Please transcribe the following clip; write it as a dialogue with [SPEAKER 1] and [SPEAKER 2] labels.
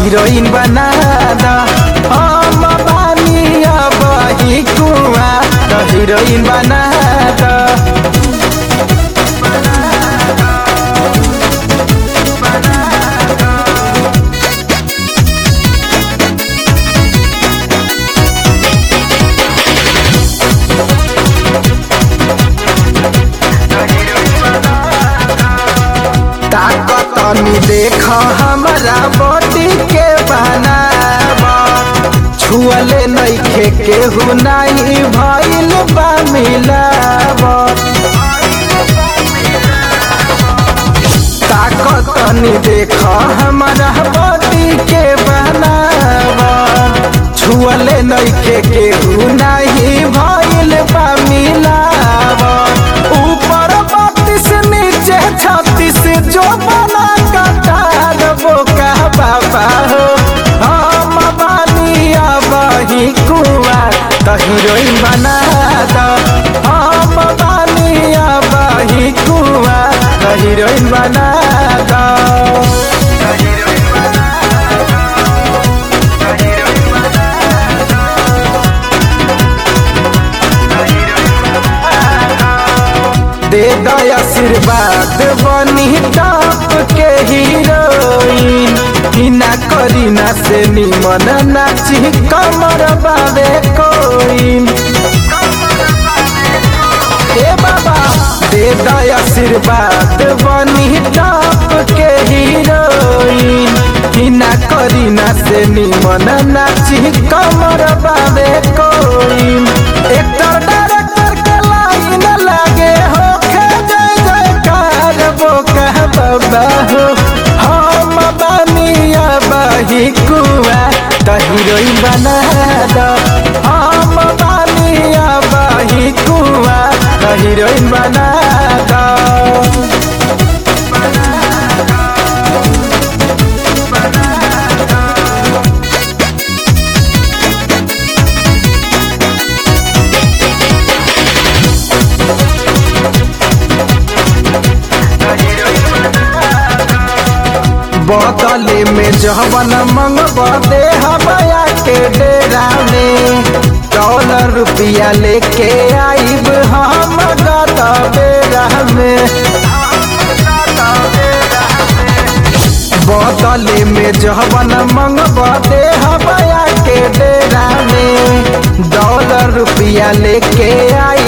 [SPEAKER 1] Heroine बना द। हम बानी अब ही कुआं त हीरोइन बना द। ताकतनी देख हमरा बॉडी के बनावा छुअले नइखे केहू नाही भइल बा मिलावा। ताकतनी देख हमरा बॉडी के बनावा छुअले नइखे केहू नाही भइल बा मिलावा। ऊपर 32 नीचे 36 जो बना कटार वो का बाबा हो। हम बानी अब ही कुआं त हीरोइन बना द। हम बानी अब ही कुआं त हीरोइन बना द। दे दो आशीर्वाद बनी टॉप के हीरोइन। हिना करीना से निमन नाची कमर बाबे कोइन। ए बाबा दे दो आशीर्वाद बनी टॉप के हीरोइन। हिना करीना से निमन नाची कमर बाबे कोइन। एक्टर डायरेक्टर के लाइन लागे हो बाबा हो। हम बानी अब ही कुआं त हीरोइन बना द। हम बानी अब ही कुआं त हीरोइन बना द। बदले में जहवन मंगब दे हमाया के डेरा में। डॉलर रुपया लेके आइब हम गत बेरा में। बदले में जहवन मंगब दे हमाया के डेरा में। डॉलर रुपया लेके आई